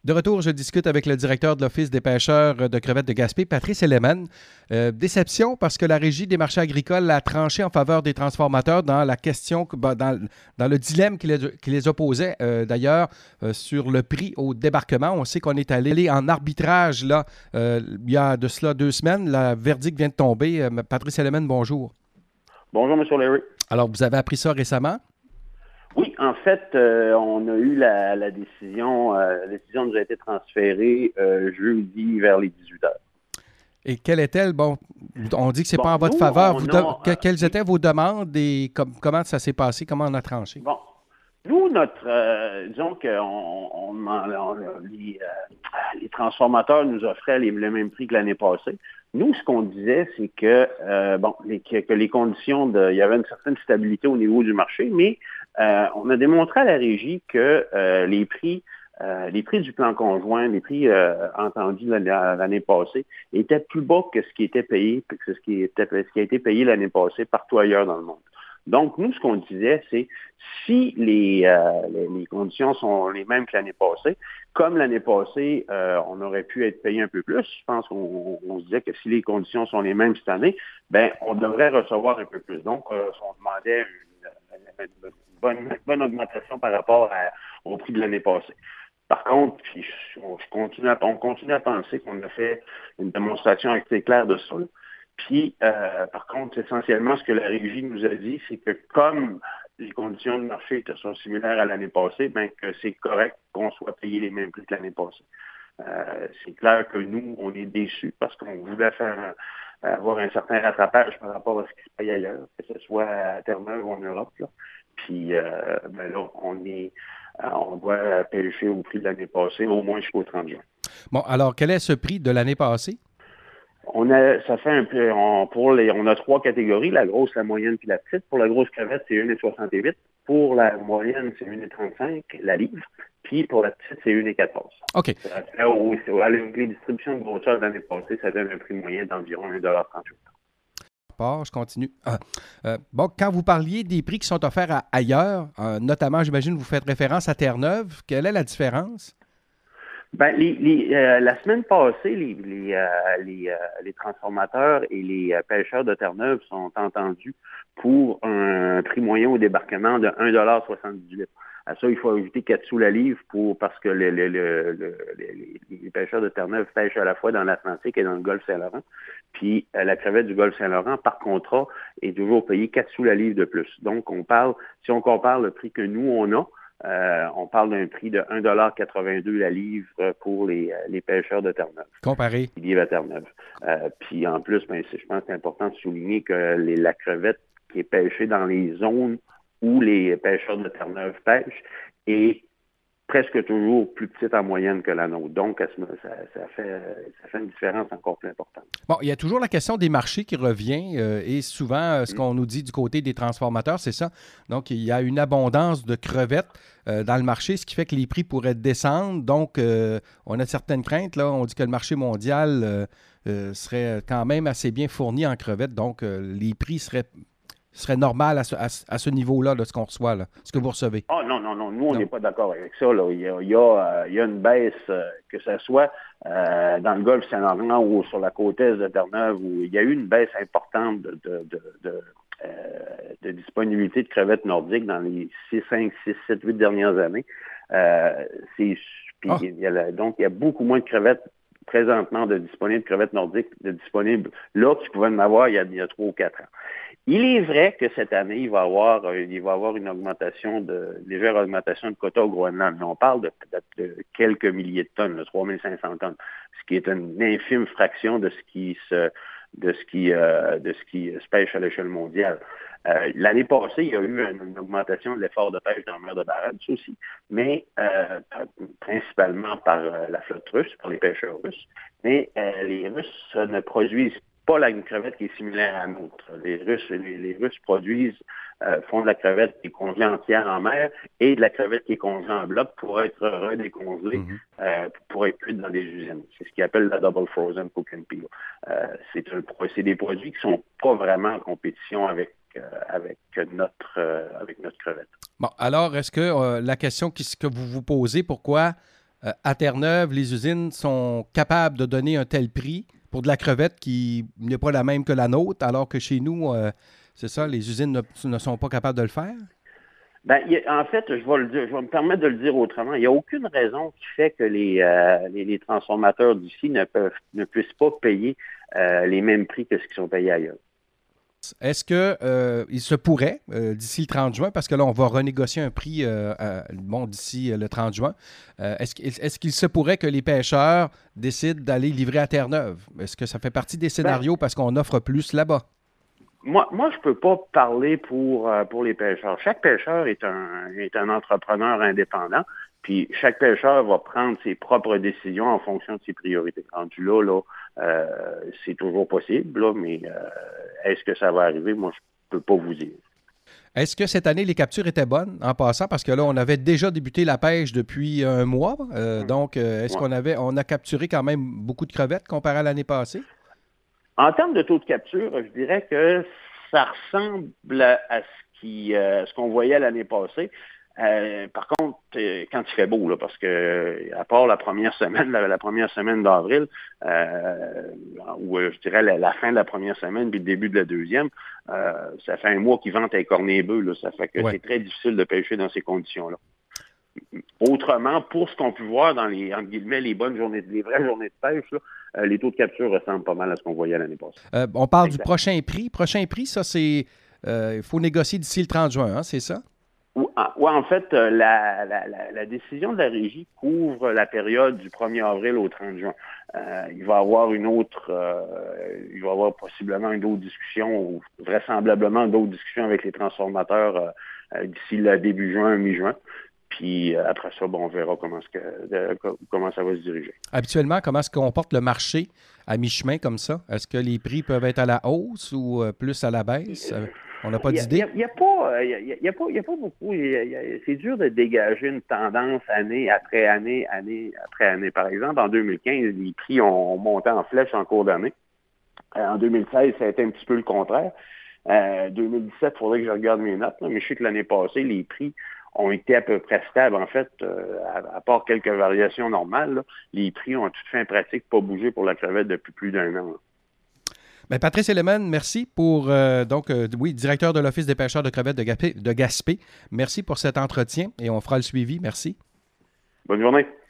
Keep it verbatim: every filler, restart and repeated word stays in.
De retour, je discute avec le directeur de l'Office des pêcheurs de crevettes de Gaspé, Patrice Elleman. Euh, déception parce que la Régie des marchés agricoles a tranché en faveur des transformateurs dans la question, dans, dans le dilemme qui les, qui les opposait euh, d'ailleurs euh, sur le prix au débarquement. On sait qu'on est allé en arbitrage là, euh, il y a de cela deux semaines. Le verdict vient de tomber. Euh, Patrice Elleman, bonjour. Bonjour, M. Larry. Alors, vous avez appris ça récemment? Oui, en fait, euh, on a eu la, la décision. Euh, la décision nous a été transférée euh, jeudi vers les dix-huit heures. Et quelle est-elle? Bon, on dit que ce n'est bon, pas en votre nous, faveur. Vous a, de... euh, Quelles étaient vos demandes et com- comment ça s'est passé? Comment on a tranché? Bon, nous, notre, euh, disons que on, on, on, les, euh, les transformateurs nous offraient les, le même prix que l'année passée. Nous, ce qu'on disait, c'est que euh, bon, les, que, que les conditions de, il y avait une certaine stabilité au niveau du marché, mais euh, on a démontré à la régie que euh, les prix, euh, les prix du plan conjoint, les prix euh, entendus l'année, l'année passée, étaient plus bas que ce qui était payé, que ce qui était, ce qui a été payé l'année passée partout ailleurs dans le monde. Donc, nous, ce qu'on disait, c'est si les, euh, les, les conditions sont les mêmes que l'année passée, comme l'année passée, euh, on aurait pu être payé un peu plus. Je pense qu'on on se disait que si les conditions sont les mêmes cette année, ben on devrait recevoir un peu plus. Donc, euh, on demandait une, une, bonne, une bonne augmentation par rapport à, au prix de l'année passée. Par contre, puis je, je continue à, on continue à penser qu'on a fait une démonstration assez claire de ça. Puis, euh, par contre, essentiellement, ce que la régie nous a dit, c'est que comme les conditions de marché sont similaires à l'année passée, bien que c'est correct qu'on soit payé les mêmes prix que l'année passée. Euh, c'est clair que nous, on est déçus parce qu'on voulait faire avoir un certain rattrapage par rapport à ce qui se paye ailleurs, que ce soit à Terre-Neuve ou en Europe. Là. Puis, euh, ben là, on est, on doit pêcher au prix de l'année passée, au moins jusqu'au trente juin. Bon, alors, quel est ce prix de l'année passée? On a, ça fait un peu, on, pour les, on a trois catégories, la grosse, la moyenne puis la petite. Pour la grosse crevette, c'est un virgule soixante-huit. Pour la moyenne, c'est un virgule trente-cinq, la livre. Puis pour la petite, c'est un virgule quatorze. OK. Ça fait, au, à les distributions de grosseur de l'année passée, ça donne un prix moyen d'environ un virgule trente-huit. Je continue. Ah, euh, bon, quand vous parliez des prix qui sont offerts à, ailleurs, euh, notamment, j'imagine, vous faites référence à Terre-Neuve. Quelle est la différence? Ben, les, les, euh, la semaine passée, les, les, euh, les, euh, les transformateurs et les euh, pêcheurs de Terre-Neuve sont entendus pour un prix moyen au débarquement de un virgule soixante-dix-huit. À ça, il faut ajouter quatre sous la livre pour parce que le, le, le, le, les, les pêcheurs de Terre-Neuve pêchent à la fois dans l'Atlantique et dans le Golfe Saint-Laurent. Puis euh, la crevette du Golfe Saint-Laurent, par contrat, est toujours payée quatre sous la livre de plus. Donc, on parle, si on compare le prix que nous, on a, Euh, on parle d'un prix de un virgule quatre-vingt-deux la livre pour les, les pêcheurs de Terre-Neuve. Comparé. Qui vivent à Terre-Neuve. Euh, puis en plus, ben, je pense que c'est important de souligner que les, la crevette qui est pêchée dans les zones où les pêcheurs de Terre-Neuve pêchent est presque toujours plus petite en moyenne que la nôtre. Donc, ça, ça, fait, ça fait une différence encore plus importante. Bon, il y a toujours la question des marchés qui revient euh, et souvent, euh, ce qu'on nous dit du côté des transformateurs, c'est ça. Donc, il y a une abondance de crevettes euh, dans le marché, ce qui fait que les prix pourraient descendre. Donc, euh, on a certaines craintes. Là, on dit que le marché mondial euh, euh, serait quand même assez bien fourni en crevettes. Donc, euh, les prix seraient... serait normal à ce, à, à ce niveau-là de ce qu'on reçoit, là, ce que vous recevez? Ah oh, non, non, non. Nous, on n'est pas d'accord avec ça. Là. Il, y a, il, y a, euh, il y a une baisse, euh, que ce soit euh, dans le Golfe Saint-Laurent ou sur la côte est de Terre-Neuve, où il y a eu une baisse importante de, de, de, de, euh, de disponibilité de crevettes nordiques dans les six, cinq, six, sept, huit dernières années. Euh, c'est, puis, oh. il y a, donc, il y a beaucoup moins de crevettes présentement de disponibles crevettes nordiques, de disponibles là que tu pouvais en avoir il y a, il y a trois ou quatre ans. Il est vrai que cette année, il va y avoir, il va y avoir une augmentation de, une légère augmentation de quota au Groenland. Mais on parle de, de, de quelques milliers de tonnes, de trois mille cinq cents tonnes, ce qui est une infime fraction de ce qui se, de ce qui, euh, de ce qui se pêche à l'échelle mondiale. Euh, l'année passée, il y a eu une, une augmentation de l'effort de pêche dans la mer de Barents aussi, mais euh, principalement par euh, la flotte russe, par les pêcheurs russes. Mais euh, les Russes ne produisent pas la crevette qui est similaire à la nôtre. Les Russes, les, les Russes produisent, euh, font de la crevette qui est congelée entière en mer et de la crevette qui est congelée en bloc pour être redécongelée, mm-hmm. euh, pour être cuite dans des usines. C'est ce qu'ils appellent la double frozen cook and peel. Euh, c'est, un, c'est des produits qui sont pas vraiment en compétition avec euh, avec notre euh, avec notre crevette. Bon, alors est-ce que euh, la question qui, que vous vous posez, pourquoi euh, à Terre-Neuve, les usines sont capables de donner un tel prix pour de la crevette qui n'est pas la même que la nôtre, alors que chez nous, euh, c'est ça, les usines ne, ne sont pas capables de le faire? Ben, il y a- en fait, je vais le dire, je vais me permettre de le dire autrement. Il n'y a aucune raison qui fait que les, euh, les, les transformateurs d'ici ne peuvent ne puissent pas payer euh, les mêmes prix que ce qui sont payés ailleurs. Est-ce que euh, il se pourrait, euh, d'ici le trente juin, parce que là, on va renégocier un prix euh, à- bon, d'ici euh, le trente juin, euh, est-ce, qu'il- est-ce qu'il se pourrait que les pêcheurs décident d'aller livrer à Terre-Neuve? Est-ce que ça fait partie des Ben, scénarios parce qu'on offre plus là-bas? moi, moi, je peux pas parler pour, euh, pour les pêcheurs. Chaque pêcheur est un, est un entrepreneur indépendant, puis chaque pêcheur va prendre ses propres décisions en fonction de ses priorités. Rendu là, là, euh, c'est toujours possible, là, mais euh, est-ce que ça va arriver? Moi, je peux pas vous dire. Est-ce que cette année, les captures étaient bonnes en passant? Parce que là, on avait déjà débuté la pêche depuis un mois. Euh, Hmm. donc, euh, est-ce Ouais. qu'on avait, on a capturé quand même beaucoup de crevettes comparé à l'année passée? En termes de taux de capture, je dirais que ça ressemble à ce qui, euh, ce qu'on voyait l'année passée. Euh, par contre, euh, quand il fait beau, là, parce que euh, à part la première semaine, la, la première semaine d'avril, euh, ou euh, je dirais la, la fin de la première semaine puis le début de la deuxième, euh, ça fait un mois qu'ils ventent un cornet-bœuf, là. Ça fait que Ouais. c'est très difficile de pêcher dans ces conditions-là. Autrement, pour ce qu'on peut voir dans les, entre guillemets, les bonnes journées, les vraies journées de pêche, là, euh, les taux de capture ressemblent pas mal à ce qu'on voyait l'année passée. Euh, on parle du Exact. prochain prix. Prochain prix, ça, c'est. euh, Il faut négocier d'ici le trente juin, hein, c'est ça? Oui, en, en fait, euh, la, la, la, la décision de la régie couvre la période du premier avril au trente juin. Euh, il va y avoir une autre, euh, il va y avoir possiblement une autre discussion, ou vraisemblablement d'autres discussions avec les transformateurs euh, euh, d'ici le début juin, mi-juin. Puis euh, après ça, bon, on verra comment, ce que, de, comment ça va se diriger. Habituellement, comment est-ce qu'on porte le marché à mi-chemin comme ça? Est-ce que les prix peuvent être à la hausse ou euh, plus à la baisse? Euh, on n'a pas Il d'idée? n'y a, a, a, pas, y a, y a, pas, y a pas beaucoup. Y a, y a, c'est dur de dégager une tendance année après année, année après année. Par exemple, en deux mille quinze, les prix ont monté en flèche en cours d'année. Euh, en deux mille seize, ça a été un petit peu le contraire. Euh, deux mille dix-sept, il faudrait que je regarde mes notes, là, mais je sais que l'année passée, les prix ont été à peu près stables. En fait, euh, à, à part quelques variations normales, là, les prix ont à toute fin pratique pas bougé pour la crevette depuis plus d'un an. Là. Bien, Patrice Elleman, merci pour, euh, donc, euh, oui, directeur de l'Office des pêcheurs de crevettes de Gaspé, de Gaspé. Merci pour cet entretien et on fera le suivi. Merci. Bonne journée.